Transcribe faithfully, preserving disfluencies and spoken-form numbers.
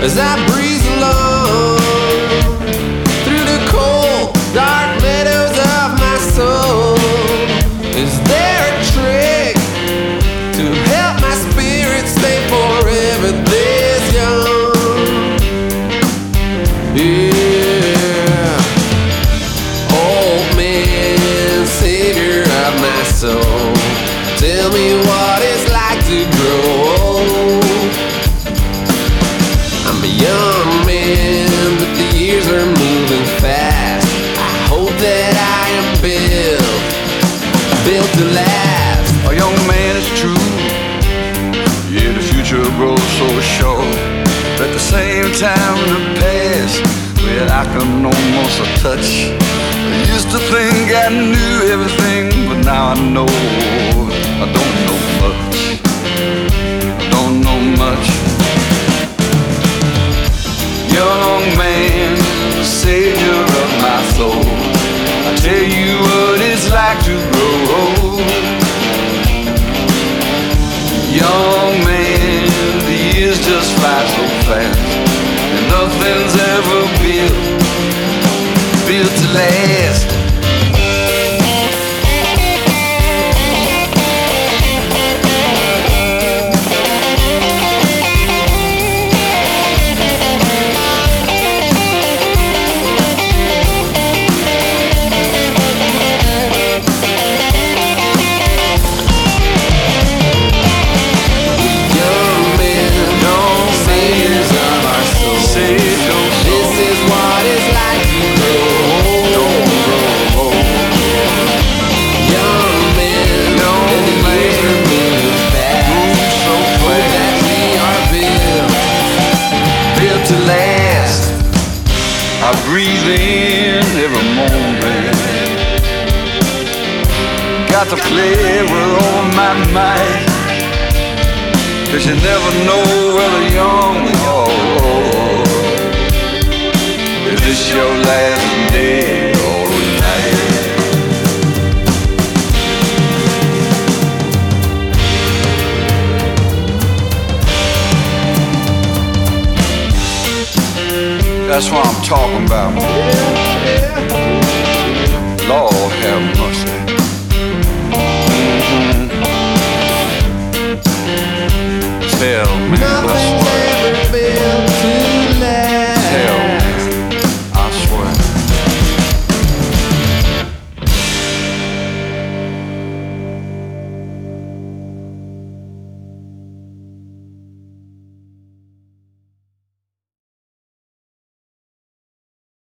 as I breeze along through the cold, dark meadows of my soul. Is there a trick to help my spirit stay forever this young? Yeah, old man, savior of my soul, tell me what it's like to grow old. I'm a young man, but the years are moving fast. I hope that I am built, built to last. A young man is true, yeah, the future grows so short. But at the same time in the past, well, I can almost touch. I used to think I knew everything, but now I know I don't know much. I don't know much. Young man, savior of my soul, I tell you what it's like to grow old. Young man, the years just fly so fast, and nothing's ever built, built to last. I breathe in every moment, got to play with all my might, 'cause you never know whether young or old. Is this your last day or night? That's what I'm talking about. Lord have mercy. Mm-hmm. Tell